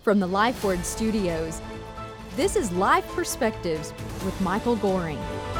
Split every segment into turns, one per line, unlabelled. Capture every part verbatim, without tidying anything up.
From the LifeWord Studios, this is Life Perspectives with Michael Goring.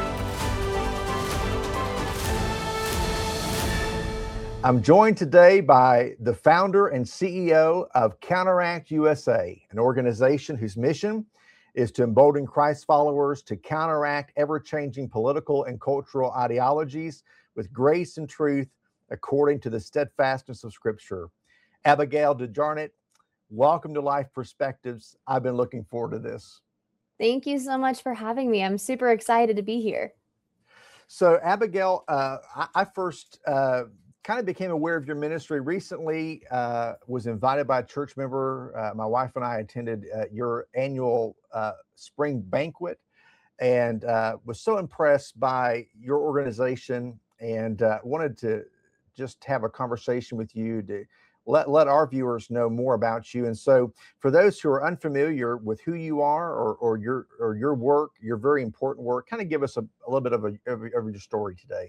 I'm joined today by the founder and C E O of Counteract U S A, an organization whose mission is to embolden Christ followers to counteract ever-changing political and cultural ideologies with grace and truth according to the steadfastness of Scripture. Abigail DeJarnett, welcome to Life Perspectives. I've been looking forward to this.
Thank you so much for having me. I'm super excited to be here.
So, Abigail, uh, I, I first uh, kind of became aware of your ministry recently, uh, was invited by a church member. Uh, my wife and I attended uh, your annual uh, spring banquet and uh, was so impressed by your organization and uh, wanted to just have a conversation with you to let, let our viewers know more about you. And so for those who are unfamiliar with who you are or, or your or your work, your very important work, kind of give us a, a little bit of, a, of, of your story today.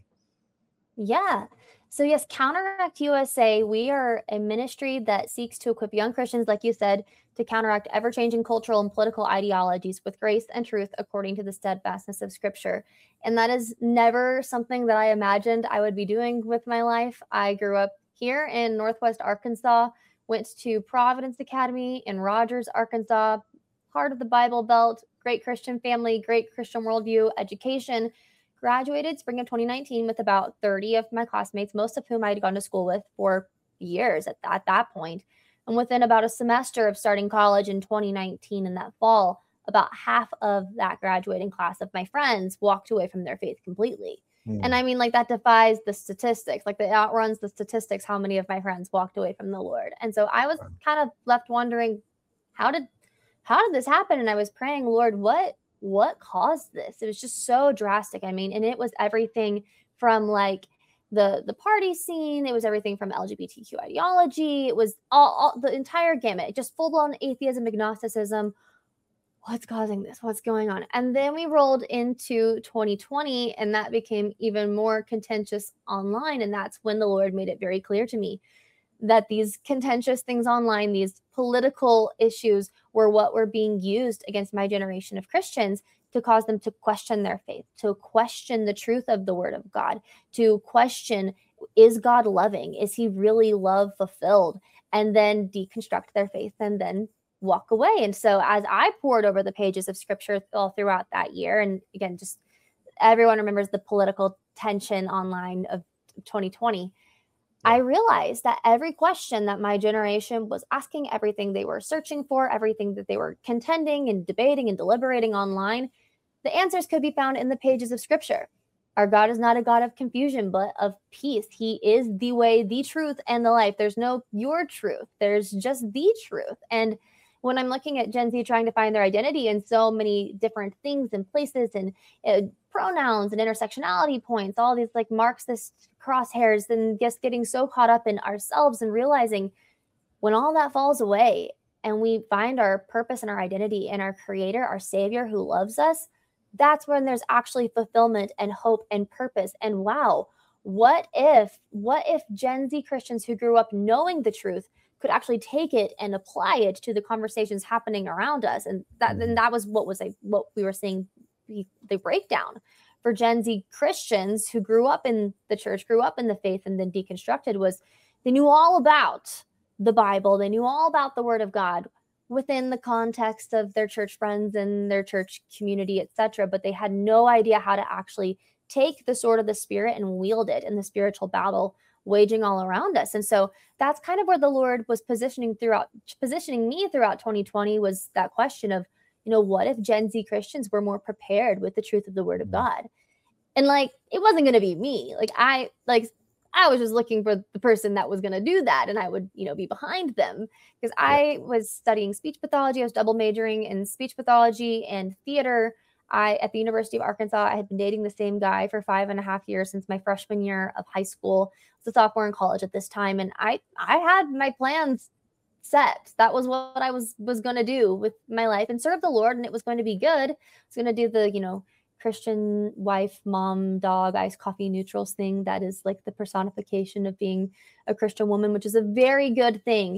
Yeah. So yes, Counteract U S A, we are a ministry that seeks to equip young Christians, like you said, to counteract ever-changing cultural and political ideologies with grace and truth according to the steadfastness of Scripture. And that is never something that I imagined I would be doing with my life. I grew up here in Northwest Arkansas, went to Providence Academy in Rogers, Arkansas, part of the Bible Belt, great Christian family, great Christian worldview, education. Graduated spring of twenty nineteen with about thirty of my classmates, most of whom I had gone to school with for years at, at that point. And within about a semester of starting college in twenty nineteen in that fall, about half of that graduating class of my friends walked away from their faith completely. Mm. And I mean, like that defies the statistics, like it outruns the statistics, how many of my friends walked away from the Lord. And so I was kind of left wondering, how did, how did this happen? And I was praying, Lord, what, what caused this? It was just so drastic. I mean, and it was everything from like the, the party scene. It was everything from L G B T Q ideology. It was all, all the entire gamut, just full blown atheism, agnosticism. What's causing this? What's going on? And then we rolled into twenty twenty and that became even more contentious online. And that's when the Lord made it very clear to me that these contentious things online, these political issues were what were being used against my generation of Christians to cause them to question their faith, to question the truth of the word of God, to question, is God loving? Is he really love fulfilled? And then deconstruct their faith and then walk away. And so as I poured over the pages of Scripture all throughout that year, and again, just everyone remembers the political tension online of twenty twenty, I realized that every question that my generation was asking, everything they were searching for, everything that they were contending and debating and deliberating online, the answers could be found in the pages of Scripture. Our God is not a God of confusion, but of peace. He is the way, the truth, and the life. There's no your truth. There's just the truth. And when I'm looking at Gen Z trying to find their identity in so many different things and places and uh, pronouns and intersectionality points, all these like Marxist crosshairs, and just getting so caught up in ourselves and realizing when all that falls away and we find our purpose and our identity in our Creator, our Savior who loves us, that's when there's actually fulfillment and hope and purpose. And wow, what if, what if Gen Z Christians who grew up knowing the truth could actually take it and apply it to the conversations happening around us? And that, then that was what was a, what we were seeing the, the breakdown for Gen Z Christians who grew up in the church, grew up in the faith, and then deconstructed was they knew all about the Bible. They knew all about the Word of God within the context of their church friends and their church community, et cetera. But they had no idea how to actually take the sword of the Spirit and wield it in the spiritual battle waging all around us. And so that's kind of where the Lord was positioning throughout, positioning me throughout twenty twenty was that question of, you know, what if Gen Z Christians were more prepared with the truth of the word of God? And like, it wasn't going to be me. Like I, like I was just looking for the person that was going to do that. And I would, you know, be behind them because I was studying speech pathology. I was double majoring in speech pathology and theater. I, at the University of Arkansas, I had been dating the same guy for five and a half years since my freshman year of high school. I was a sophomore in college at this time. And I, I had my plans set. That was what I was, was going to do with my life and serve the Lord. And it was going to be good. I was going to do the, you know, Christian wife, mom, dog, iced coffee neutrals thing. That is like the personification of being a Christian woman, which is a very good thing.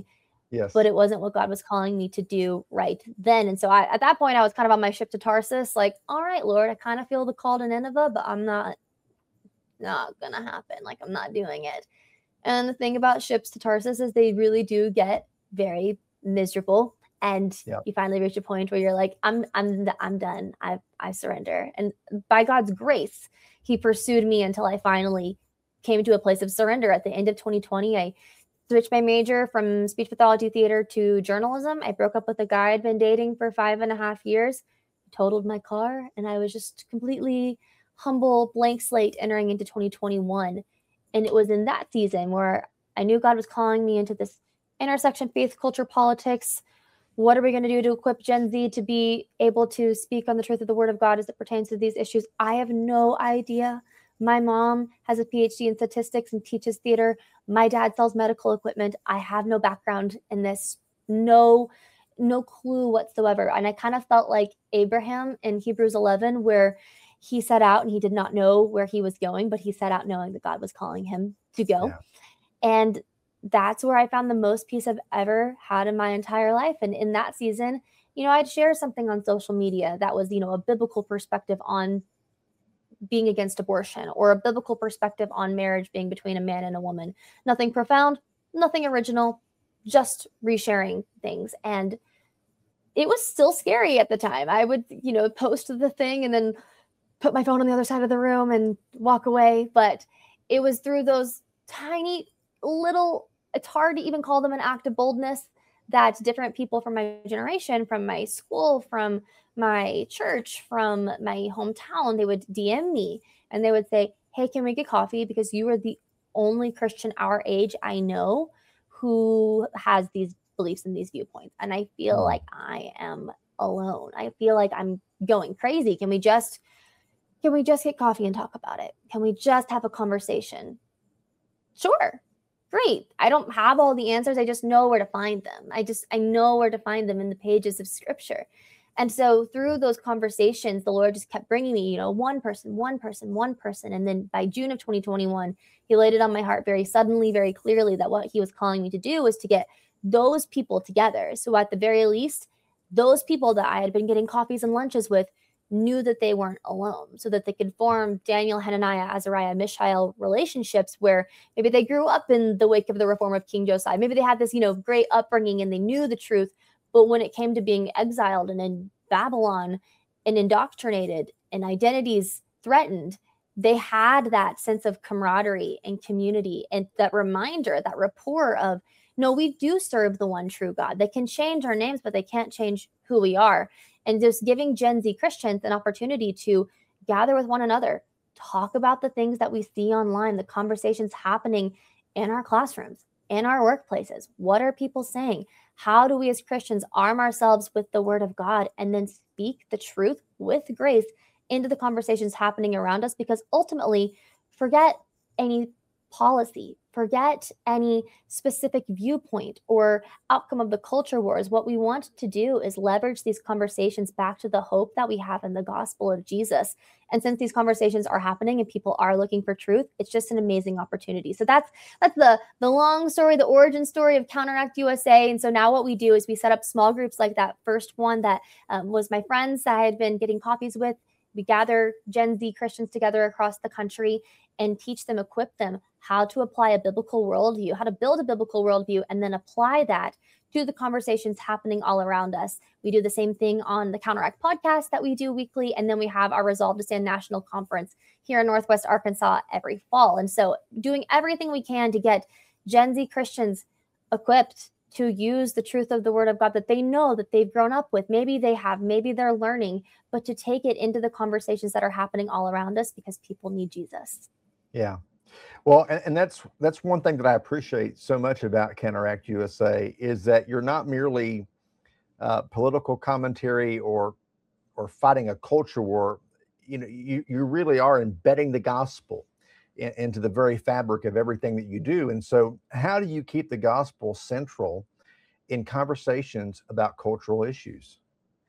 Yes.
but it wasn't what God was calling me to do right then. And so I, at that point, I was kind of on my ship to Tarsus, like, all right, Lord, I kind of feel the call to Nineveh, but I'm not, not gonna happen. Like, I'm not doing it. And the thing about ships to Tarsus is they really do get very miserable. And
Yep.
you finally reach a point where you're like, I'm, I'm, I'm done. I, I surrender. And by God's grace, he pursued me until I finally came to a place of surrender. At the end of twenty twenty, I switched my major from speech pathology theater to journalism. I broke up with a guy I'd been dating for five and a half years, totaled my car, and I was just completely humble, blank slate entering into twenty twenty-one. And it was in that season where I knew God was calling me into this intersection, faith, culture, politics. What are we going to do to equip Gen Z to be able to speak on the truth of the word of God as it pertains to these issues? I have no idea. My mom has a P H D in statistics and teaches theater. My dad sells medical equipment. I have no background in this, no, no clue whatsoever. And I kind of felt like Abraham in Hebrews eleven, where he set out and he did not know where he was going, but he set out knowing that God was calling him to go.
Yeah.
And that's where I found the most peace I've ever had in my entire life. And in that season, you know, I'd share something on social media that was, you know, a biblical perspective on being against abortion, or a biblical perspective on marriage being between a man and a woman. Nothing profound, nothing original, just resharing things. And it was still scary at the time. I would, you know, post the thing and then put my phone on the other side of the room and walk away. But it was through those tiny little, it's hard to even call them an act of boldness, that different people from my generation, from my school, from my church, from my hometown, they would D M me and they would say, hey, can we get coffee? Because you are the only Christian our age I know who has these beliefs and these viewpoints. And I feel
Mm.
like I am alone. I feel like I'm going crazy. Can we just, can we just get coffee and talk about it? Can we just have a conversation? Sure. Great. I don't have all the answers. I just know where to find them. I just, I know where to find them in the pages of scripture. And so through those conversations, the Lord just kept bringing me, you know, one person, one person, one person. And then by June of twenty twenty-one, he laid it on my heart very suddenly, very clearly, that what he was calling me to do was to get those people together. So at the very least, those people that I had been getting coffees and lunches with knew that they weren't alone, so that they could form Daniel, Hananiah, Azariah, Mishael relationships where maybe they grew up in the wake of the reform of King Josiah. Maybe they had this, you know, great upbringing and they knew the truth. But when it came to being exiled and in Babylon and indoctrinated and identities threatened, they had that sense of camaraderie and community and that reminder, that rapport of, no, we do serve the one true God. They can change our names, but they can't change who we are. And just giving Gen Z Christians an opportunity to gather with one another, talk about the things that we see online, the conversations happening in our classrooms, in our workplaces. What are people saying? How do we as Christians arm ourselves with the word of God and then speak the truth with grace into the conversations happening around us? Because ultimately, forget any policy, forget any specific viewpoint or outcome of the culture wars. What we want to do is leverage these conversations back to the hope that we have in the gospel of Jesus. And since these conversations are happening and people are looking for truth, it's just an amazing opportunity. So that's that's the the long story, the origin story of Counteract U S A. And so now what we do is we set up small groups like that first one that um, was my friends that I had been getting coffees with. We gather Gen Z Christians together across the country and teach them, equip them how to apply a biblical worldview, how to build a biblical worldview, and then apply that to the conversations happening all around us. We do the same thing on the Counteract podcast that we do weekly, and then we have our Resolve to Stand National Conference here in Northwest Arkansas every fall. And so doing everything we can to get Gen Z Christians equipped to use the truth of the word of God that they know, that they've grown up with. Maybe they have, maybe they're learning, but to take it into the conversations that are happening all around us because people need Jesus.
Yeah. Well, and, and that's that's one thing that I appreciate so much about Counteract U S A is that you're not merely uh, political commentary or or fighting a culture war. You know, you, you really are embedding the gospel in, into the very fabric of everything that you do. And so how do you keep the gospel central in conversations about cultural issues?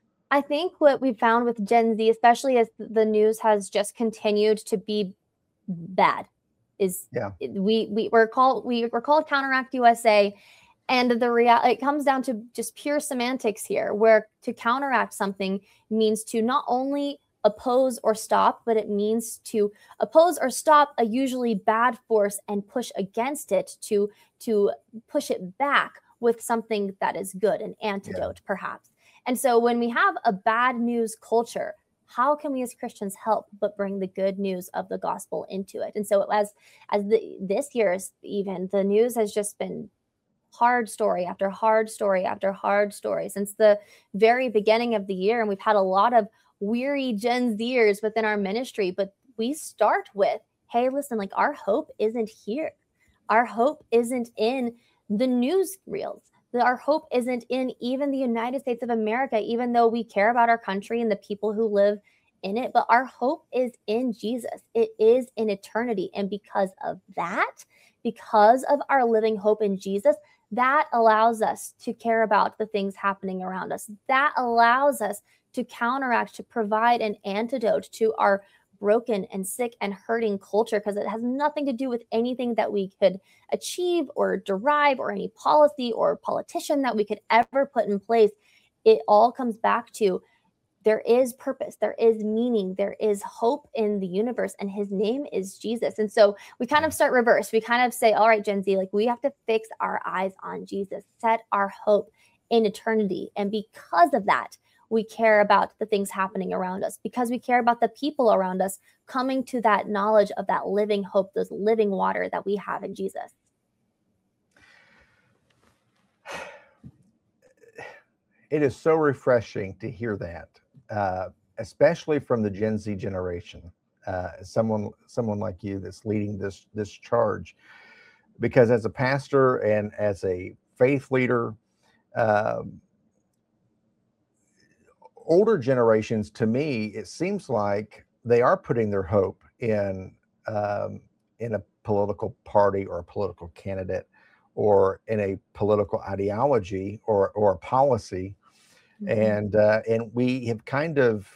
I think what we've found with Gen Z, especially as the news has just continued to be bad, is
yeah.
we, we we're called we we're called Counteract U S A. And the real it comes down to just pure semantics here, where to counteract something means to not only oppose or stop, but it means to oppose or stop a usually bad force and push against it, to to push it back with something that is good, an antidote, yeah. perhaps. And so when we have a bad news culture, how can we as Christians help but bring the good news of the gospel into it? And so as as the, this year's even, the news has just been hard story after hard story after hard story since the very beginning of the year. And we've had a lot of weary Gen Zers within our ministry, but we start with, hey, listen, like our hope isn't here. Our hope isn't in the news reels. Our hope isn't in even the United States of America, even though we care about our country and the people who live in it. But our hope is in Jesus. It is in eternity. And because of that, because of our living hope in Jesus, that allows us to care about the things happening around us. That allows us to counteract, to provide an antidote to our broken and sick and hurting culture, because it has nothing to do with anything that we could achieve or derive or any policy or politician that we could ever put in place. It all comes back to there is purpose, there is meaning, there is hope in the universe, and his name is Jesus. And so we kind of start reverse. We kind of say, all right, Gen Z, like we have to fix our eyes on Jesus, set our hope in eternity. And because of that, we care about the things happening around us, because we care about the people around us coming to that knowledge of that living hope, those living water that we have in Jesus.
It is so refreshing to hear that, uh, especially from the Gen Z generation, uh, someone someone like you that's leading this this charge. Because as a pastor and as a faith leader, um, older generations, to me, it seems like they are putting their hope in um, in a political party or a political candidate or in a political ideology or or a policy. Mm-hmm. And uh, and we have kind of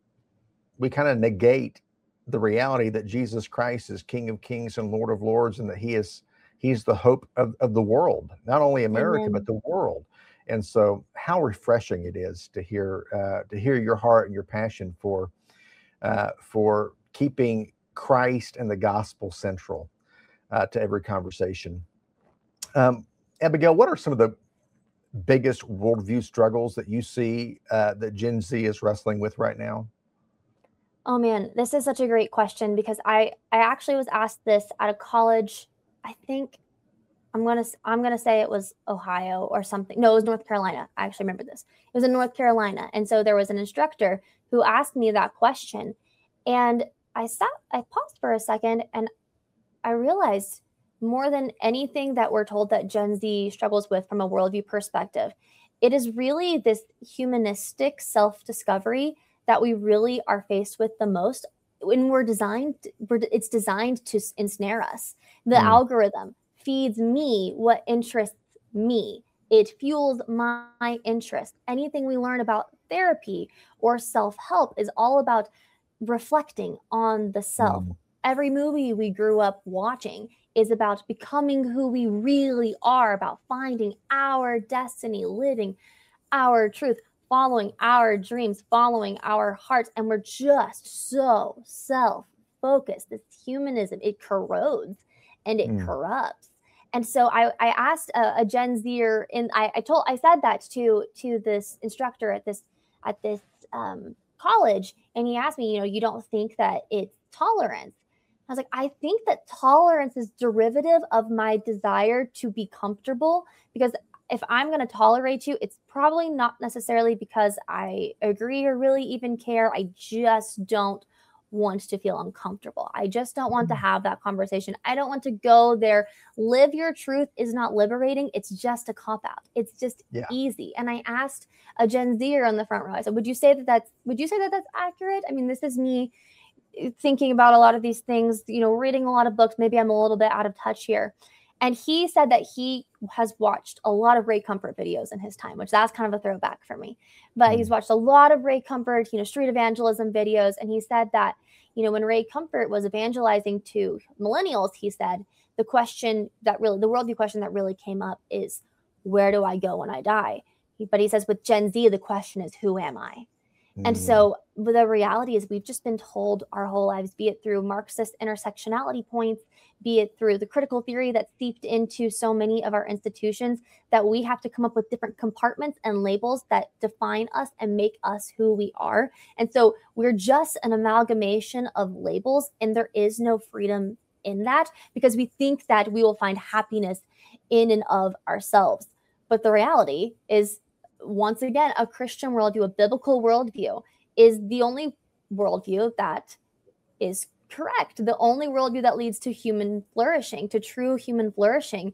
we kind of negate the reality that Jesus Christ is King of Kings and Lord of Lords, and that he is he's the hope of, of the world, not only America, Amen. But the world. And so how refreshing it is to hear uh, to hear your heart and your passion for uh, for keeping Christ and the gospel central uh, to every conversation. Um, Abigail, what are some of the biggest worldview struggles that you see uh, that Gen Z is wrestling with right now?
Oh man, this is such a great question, because I I actually was asked this at a college. I think I'm gonna I'm gonna say it was Ohio or something. No, it was North Carolina. I actually remember this. It was in North Carolina, and so there was an instructor who asked me that question, and I sat, I paused for a second, and I realized more than anything that we're told that Gen Z struggles with from a worldview perspective, it is really this humanistic self-discovery that we really are faced with the most. When we're designed, we're, it's designed to ensnare us. The mm. algorithm feeds me what interests me. It fuels my interest. Anything we learn about therapy or self-help is all about reflecting on the self. Mm. Every movie we grew up watching is about becoming who we really are, about finding our destiny, living our truth, following our dreams, following our hearts. And we're just so self-focused. This humanism, it corrodes and it mm. corrupts. And so I, I asked a, a Gen Zer, and I, I told, I said that to to this instructor at this at this um, college, and he asked me, you know, you don't think that it's tolerance? I was like, I think that tolerance is derivative of my desire to be comfortable, because if I'm going to tolerate you, it's probably not necessarily because I agree or really even care. I just don't want to feel uncomfortable. I just don't want to have that conversation. I don't want to go there. Live your truth is not liberating. It's just a cop-out. It's just yeah. easy. And I asked a Gen Zer on the front row, I said, would you say that that's, would you say that that's accurate? I mean, this is me thinking about a lot of these things, you know, reading a lot of books. Maybe I'm a little bit out of touch here. And he said that he has watched a lot of Ray Comfort videos in his time, which that's kind of a throwback for me. But mm. he's watched a lot of Ray Comfort, you know, street evangelism videos. And he said that, you know, when Ray Comfort was evangelizing to millennials, he said the question that really, the worldview question that really came up is, where do I go when I die? But he says with Gen Z, the question is, who am I? And so the reality is we've just been told our whole lives, be it through Marxist intersectionality points, be it through the critical theory that's seeped into so many of our institutions, that we have to come up with different compartments and labels that define us and make us who we are. And so we're just an amalgamation of labels, and there is no freedom in that because we think that we will find happiness in and of ourselves. But the reality is, once again, a Christian worldview, a biblical worldview, is the only worldview that is correct, the only worldview that leads to human flourishing, to true human flourishing.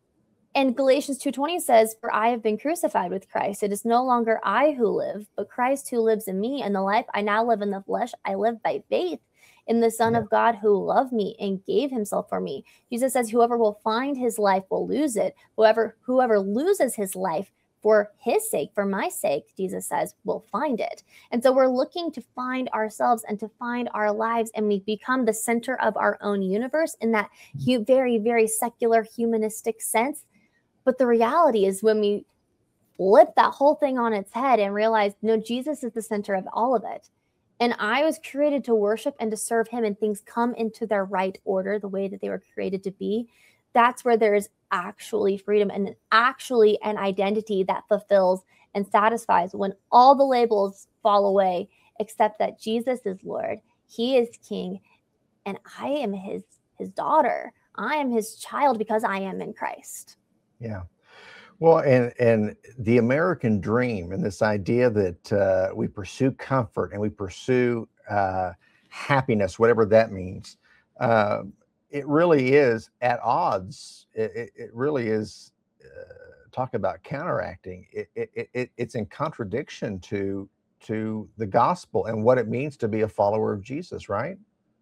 And Galatians two twenty says, for I have been crucified with Christ. It is no longer I who live, but Christ who lives in me. And the life I now live in the flesh, I live by faith in the Son yeah. of God who loved me and gave himself for me. Jesus says, whoever will find his life will lose it. Whoever, whoever loses his life for his sake, for my sake, Jesus says, we'll find it. And so we're looking to find ourselves and to find our lives, and we become the center of our own universe in that very, very secular humanistic sense. But the reality is when we flip that whole thing on its head and realize, no, Jesus is the center of all of it. And I was created to worship and to serve him, and things come into their right order, the way that they were created to be. That's where there is actually freedom and actually an identity that fulfills and satisfies when all the labels fall away, except that Jesus is Lord, he is King, and I am his his daughter. I am his child because I am in Christ.
Yeah. Well, and and the American dream and this idea that uh, we pursue comfort and we pursue uh, happiness, whatever that means, uh, it really is at odds. It, it really is, uh, talk about counteracting. It, it, it, it's in contradiction to, to the gospel and what it means to be a follower of Jesus, right?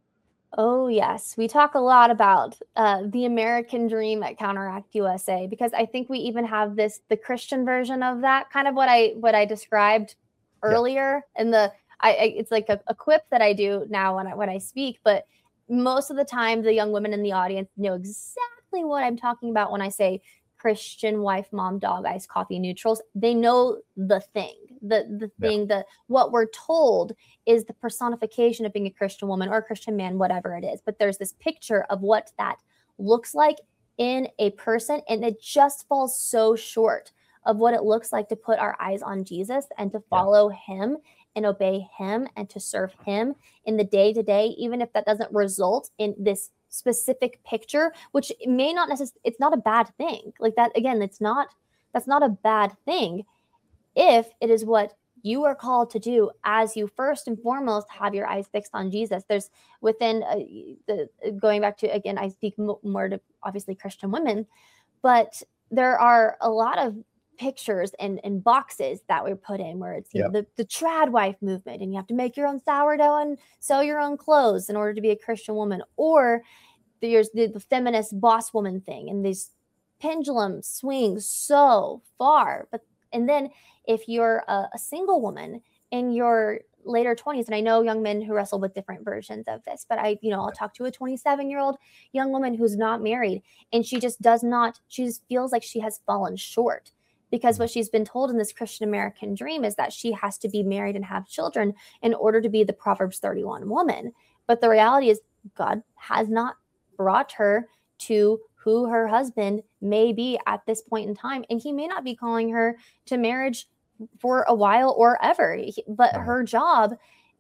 Oh, yes. We talk a lot about uh, the American dream at Counteract U S A, because I think we even have this, the Christian version of that, kind of what I what I described earlier. Yeah. And the I, I it's like a, a quip that I do now when I when I speak, but most of the time the young women in the audience know exactly what I'm talking about when I say Christian wife, mom, dog, iced coffee, neutrals. They know the thing. The the thing, yeah. the what we're told is the personification of being a Christian woman or a Christian man, whatever it is. But there's this picture of what that looks like in a person, and it just falls so short of what it looks like to put our eyes on Jesus and to follow yeah. him and obey him and to serve him in the day to day, even if that doesn't result in this specific picture, which may not necessarily, it's not a bad thing. Like that, again, it's not, that's not a bad thing if it is what you are called to do as you first and foremost have your eyes fixed on Jesus. There's within uh, the going back to, again, I speak m- more to obviously Christian women, but there are a lot of pictures and, and boxes that we put in where it's you yep. know, the, the trad wife movement, and you have to make your own sourdough and sew your own clothes in order to be a Christian woman, or there's the, the feminist boss woman thing, and these pendulum swings so far. But and then if you're a, a single woman in your later twenties, and I know young men who wrestle with different versions of this, but I, you know, I'll talk to a twenty-seven year old young woman who's not married, and she just does not, she just feels like she has fallen short, because what she's been told in this Christian American dream is that she has to be married and have children in order to be the Proverbs thirty-one woman. But the reality is God has not brought her to who her husband may be at this point in time. And he may not be calling her to marriage for a while or ever, but right. her job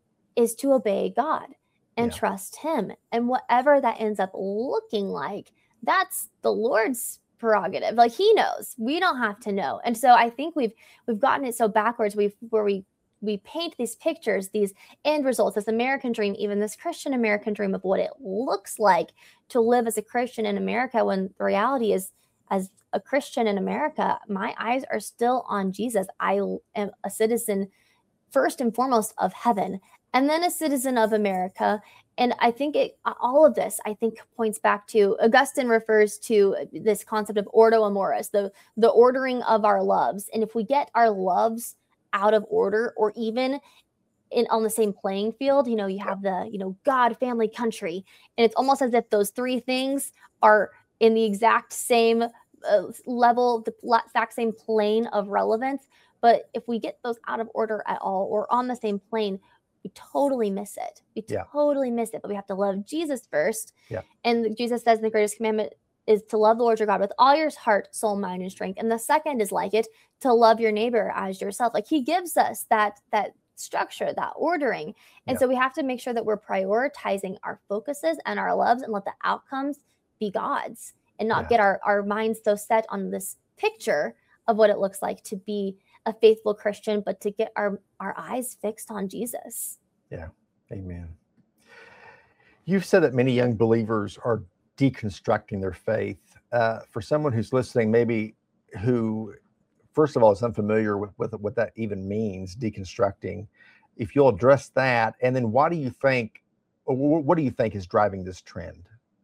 is to obey God and yeah. trust him. And whatever that ends up looking like, that's the Lord's prerogative. Like he knows, we don't have to know. And so I think we've, we've gotten it so backwards. We've, where we, we paint these pictures, these end results, this American dream, even this Christian American dream of what it looks like to live as a Christian in America, when the reality is, as a Christian in America, my eyes are still on Jesus. I am a citizen first and foremost of heaven, and then a citizen of America. And I think it, all of this, I think, points back to, Augustine refers to this concept of ordo amoris, the, the ordering of our loves. And if we get our loves out of order, or even in on the same playing field, you know, you have the, you know, God, family, country, and it's almost as if those three things are in the exact same uh, level, the exact same plane of relevance. But if we get those out of order at all or on the same plane, we totally miss it. We
Yeah.
totally miss it. But we have to love Jesus first.
Yeah.
And Jesus says the greatest commandment is to love the Lord your God with all your heart, soul, mind, and strength. And the second is like it, to love your neighbor as yourself. Like he gives us that, that structure, that ordering. And
Yeah.
so we have to make sure that we're prioritizing our focuses and our loves and let the outcomes be God's and not
Yeah.
get our, our minds so set on this picture of what it looks like to be a faithful Christian, but to get our, our eyes fixed on Jesus.
Yeah. Amen. You've said that many young believers are deconstructing their faith. Uh, for someone who's listening, maybe who, first of all, is unfamiliar with, with what that even means, deconstructing, if you'll address that, and then why do you think, or what do you think is driving this trend?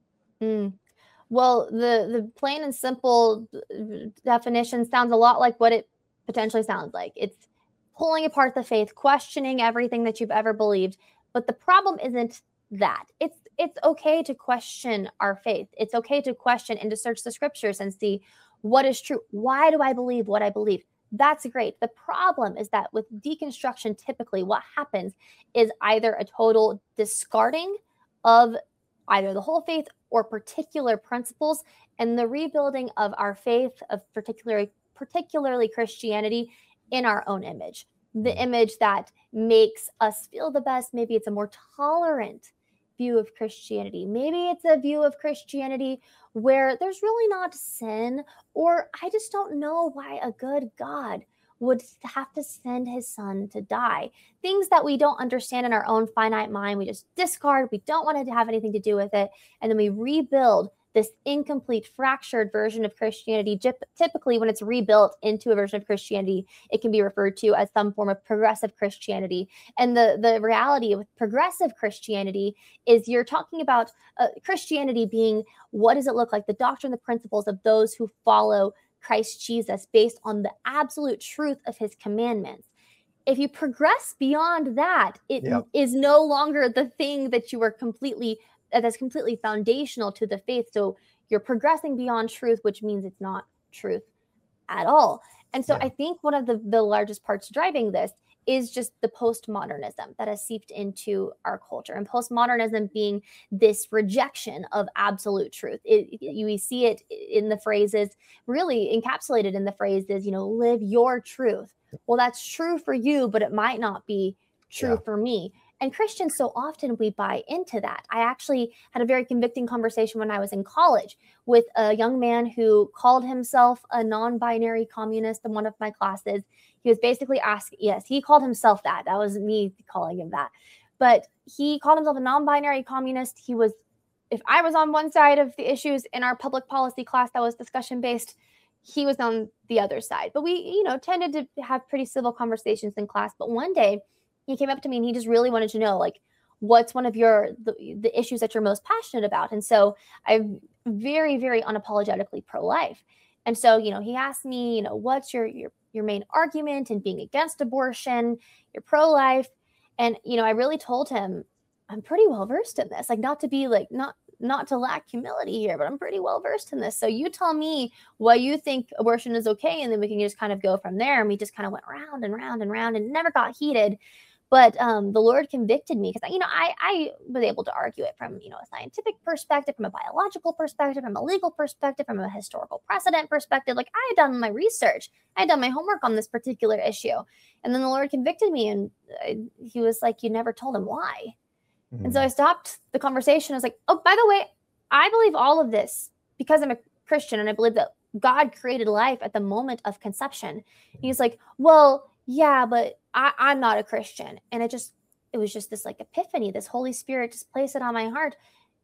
Mm. Well, the, the plain and simple definition sounds a lot like what it potentially sounds like. It's pulling apart the faith, questioning everything that you've ever believed. But the problem isn't that. It's it's okay to question our faith. It's okay to question and to search the scriptures and see what is true. Why do I believe what I believe? That's great. The problem is that with deconstruction, typically what happens is either a total discarding of either the whole faith or particular principles, and the rebuilding of our faith, of particularly particularly Christianity, in our own image. The image that makes us feel the best. Maybe it's a more tolerant view of Christianity. Maybe it's a view of Christianity where there's really not sin, or I just don't know why a good God would have to send his son to die. Things that we don't understand in our own finite mind, we just discard. We don't want to have anything to do with it. And then we rebuild this incomplete, fractured version of Christianity. Typically, when it's rebuilt into a version of Christianity, it can be referred to as some form of progressive Christianity. And the, the reality with progressive Christianity is you're talking about uh, Christianity being, what does it look like? The doctrine, the principles of those who follow Christ Jesus based on the absolute truth of his commandments. If you progress beyond that, it
Yep.
is no longer the thing that you were completely that's completely foundational to the faith. So you're progressing beyond truth, which means it's not truth at all. And so
Yeah.
I think one of the, the largest parts driving this is just the postmodernism that has seeped into our culture, and postmodernism being this rejection of absolute truth. It, you we see it in the phrases, really encapsulated in the phrases, you know, live your truth. Well, that's true for you, but it might not be true
Yeah.
for me. And Christians, so often we buy into that. I actually had a very convicting conversation when I was in college with a young man who called himself a non-binary communist in one of my classes. He was basically asking, yes, he called himself that. That was me calling him that. But he called himself a non-binary communist. He was, if I was on one side of the issues in our public policy class that was discussion-based, he was on the other side. But we, you know, tended to have pretty civil conversations in class. But one day, he came up to me and he just really wanted to know, like, what's one of your the, the issues that you're most passionate about? And so I'm very, very unapologetically pro-life. And so, you know, he asked me, you know, what's your your your main argument in being against abortion? You're pro-life. And, you know, I really told him, I'm pretty well versed in this. Like, not to be like, not not to lack humility here, but I'm pretty well versed in this. So you tell me why you think abortion is okay, and then we can just kind of go from there. And we just kind of went round and round and round and never got heated. But um, the Lord convicted me because, you know, I, I was able to argue it from, you know, a scientific perspective, from a biological perspective, from a legal perspective, from a historical precedent perspective. Like, I had done my research. I had done my homework on this particular issue. And then the Lord convicted me, and I, he was like, you never told him why. Mm-hmm. And so I stopped the conversation. I was like, oh, by the way, I believe all of this because I'm a Christian, and I believe that God created life at the moment of conception. And he's like, well, yeah, but I, I'm not a Christian. And it just, it was just this like epiphany, this Holy Spirit just placed it on my heart.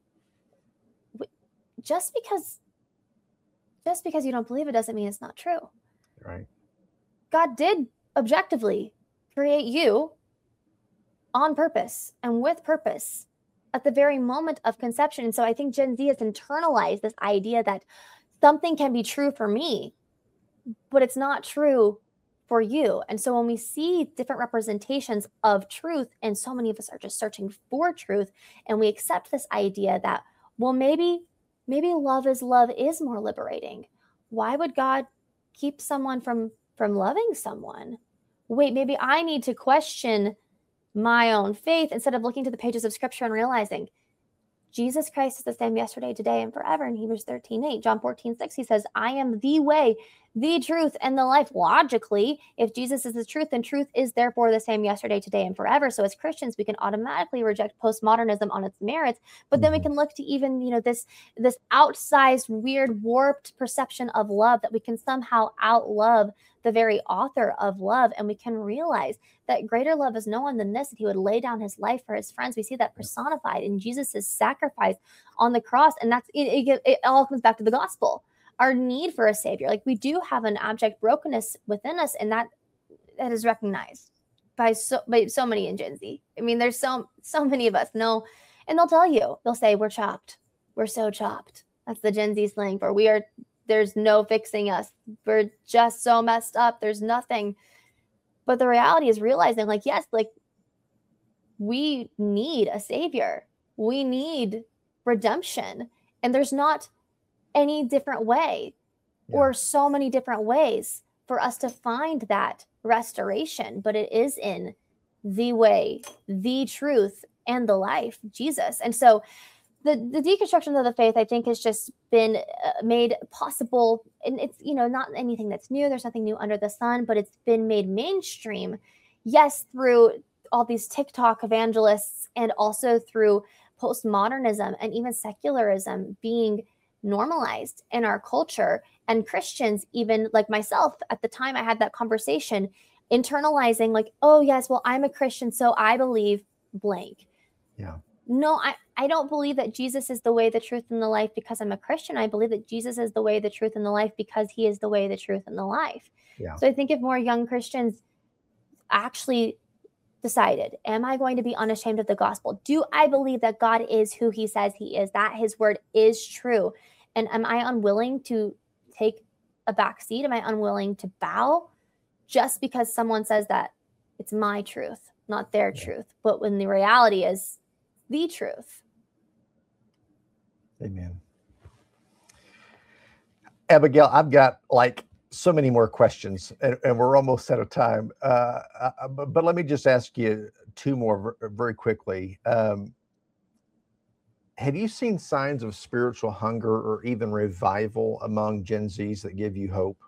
Just because, just because you don't believe it doesn't mean it's not true.
Right.
God did objectively create you on purpose and with purpose at the very moment of conception. And so I think Gen Z has internalized this idea that something can be true for me, but it's not true for you. And so when we see different representations of truth, and so many of us are just searching for truth, and we accept this idea that, well, maybe, maybe love is love is more liberating. why would God keep someone from from loving someone? Wait, maybe I need to question my own faith instead of looking to the pages of scripture and realizing Jesus Christ is the same yesterday, today, and forever. In Hebrews thirteen eight, John fourteen six, he says, I am the way, the truth, and the life. Logically, if Jesus is the truth, then truth is therefore the same yesterday, today, and forever. So as Christians, we can automatically reject postmodernism on its merits, but then we can look to even, you know, this, this outsized, weird, warped perception of love, that we can somehow out-love the very author of love. And we can realize that greater love is no one than this, that he would lay down his life for his friends. We see that personified in Jesus's sacrifice on the cross. And that's, it, it, it all comes back to the gospel, our need for a savior. Like, we do have an abject brokenness within us, and that, that is recognized by so, by so many in Gen Z. I mean, there's so, so many of us know, and they'll tell you, they'll say, we're chopped. We're so chopped. That's the Gen Z slang for we are, there's no fixing us. We're just so messed up. There's nothing. But the reality is realizing, like, yes, like, we need a savior. We need redemption. And there's not any different way yeah. or so many different ways for us to find that restoration. But it is in the way, the truth, and the life, Jesus. And so the, the deconstruction of the faith, I think, has just been uh, made possible. And it's, you know, not anything that's new. There's nothing new under the sun, but it's been made mainstream. Yes, through all these TikTok evangelists, and also through postmodernism and even secularism being normalized in our culture. And Christians, even like myself, at the time I had that conversation, internalizing like, oh yes, well, I'm a Christian, so I believe blank.
Yeah.
No, I, I don't believe that Jesus is the way, the truth, and the life because I'm a Christian. I believe that Jesus is the way, the truth, and the life because he is the way, the truth, and the life.
Yeah.
So I think if more young Christians actually decided, am I going to be unashamed of the gospel? Do I believe that God is who he says he is, that his word is true? And am I unwilling to take a back seat? Am I unwilling to bow just because someone says that it's my truth, not their yeah. truth? But when the reality is the truth.
Amen. Abigail, I've got like so many more questions, and, and we're almost out of time. Uh, uh, but, but let me just ask you two more v- very quickly. Um, have you seen signs of spiritual hunger or even revival among Gen Zs that give you hope?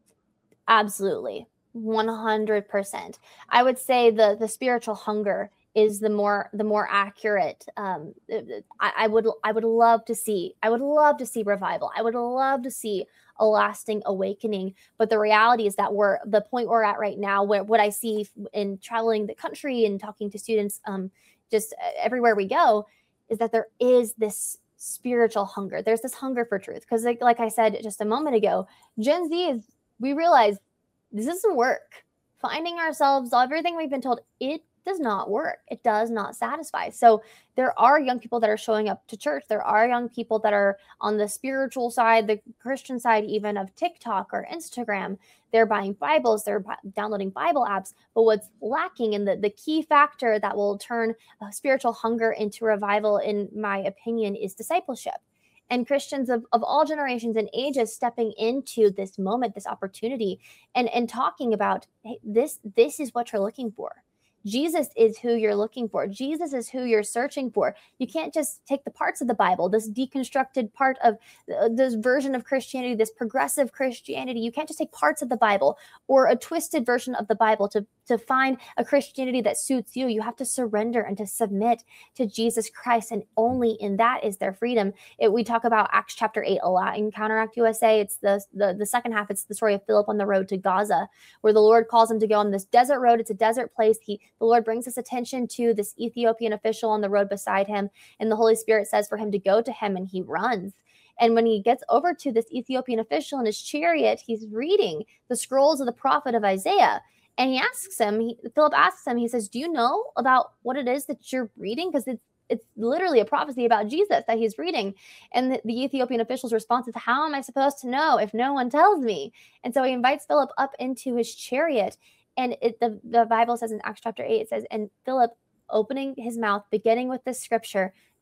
Absolutely. one hundred percent. I would say the, the spiritual hunger is the more the more accurate. Um, I, I would I would love to see I would love to see revival. I would love to see a lasting awakening. But the reality is that we're the point we're at right now, where what I see in traveling the country and talking to students, um, just everywhere we go, is that there is this spiritual hunger. There's this hunger for truth. Because like, like I said just a moment ago, Gen Z is, we realize this doesn't work. Finding ourselves, everything we've been told, it does not work. It does not satisfy. So there are young people that are showing up to church. There are young people that are on the spiritual side, the Christian side, even of TikTok or Instagram. They're buying Bibles, they're b- downloading Bible apps. But what's lacking, and the, the key factor that will turn uh, spiritual hunger into revival, in my opinion, is discipleship. And Christians of, of all generations and ages stepping into this moment, this opportunity, and, and talking about, hey, this, this is what you're looking for. Jesus is who you're looking for. Jesus is who you're searching for. You can't just take the parts of the Bible, this deconstructed part of uh, this version of Christianity, this progressive Christianity. You can't just take parts of the Bible or a twisted version of the Bible to, to find a Christianity that suits you. You have to surrender and to submit to Jesus Christ, and only in that is there freedom. It, we talk about Acts chapter eight a lot in Counteract U S A. It's the, the, the second half. It's the story of Philip on the road to Gaza, where the Lord calls him to go on this desert road. It's a desert place. He The Lord brings his attention to this Ethiopian official on the road beside him, and the Holy Spirit says for him to go to him, and he runs. And when he gets over to this Ethiopian official in his chariot, he's reading the scrolls of the prophet of Isaiah. And he asks him, he, Philip asks him, he says, do you know about what it is that you're reading? Because it's it's literally a prophecy about Jesus that he's reading. And the, the Ethiopian official's response is, how am I supposed to know if no one tells me? And so he invites Philip up into his chariot. And it, the, the Bible says in Acts chapter eight, it says, and Philip, opening his mouth, beginning with this scripture,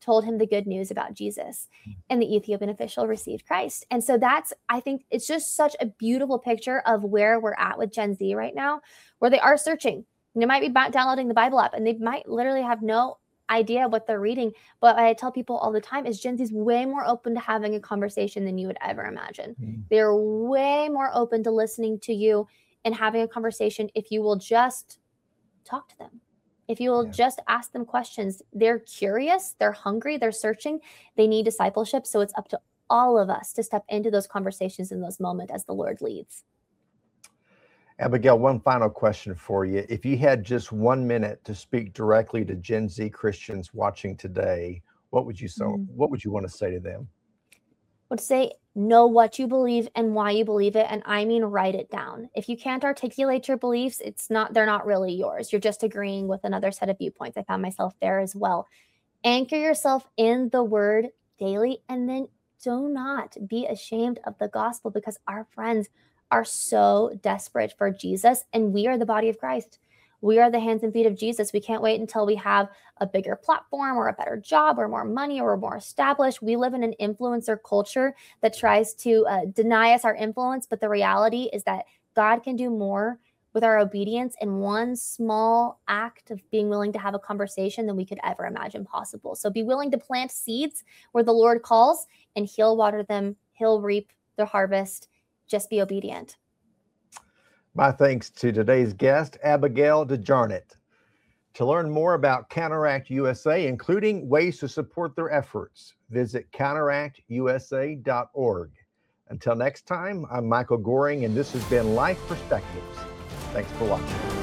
told him the good news about Jesus, and the Ethiopian official received Christ. And so that's, I think it's just such a beautiful picture of where we're at with Gen Z right now, where they are searching. They might be downloading the Bible app and they might literally have no idea what they're reading. But what I tell people all the time is Gen Z is way more open to having a conversation than you would ever imagine. Mm. They're way more open to listening to you and having a conversation if you will just talk to them. If you will yeah. just ask them questions. They're curious, they're hungry, they're searching, they need discipleship. So it's up to all of us to step into those conversations in those moments as the Lord leads.
Abigail, one final question for you. If you had just one minute to speak directly to Gen Z Christians watching today, what would you so mm. what would you want to say to them?
I would say, know what you believe and why you believe it. And I mean, write it down. If you can't articulate your beliefs, it's not, they're not really yours. You're just agreeing with another set of viewpoints. I found myself there as well. Anchor yourself in the word daily, and then do not be ashamed of the gospel, because our friends are so desperate for Jesus, and we are the body of Christ. We are the hands and feet of Jesus. We can't wait until we have a bigger platform or a better job or more money or we're more established. We live in an influencer culture that tries to uh, deny us our influence, but the reality is that God can do more with our obedience in one small act of being willing to have a conversation than we could ever imagine possible. So be willing to plant seeds where the Lord calls, and He'll water them. He'll reap the harvest. Just be obedient.
My thanks to today's guest, Abigail DeJarnett. To learn more about Counteract U S A, including ways to support their efforts, visit counteract u s a dot org. Until next time, I'm Michael Goring, and this has been Life Perspectives. Thanks for watching.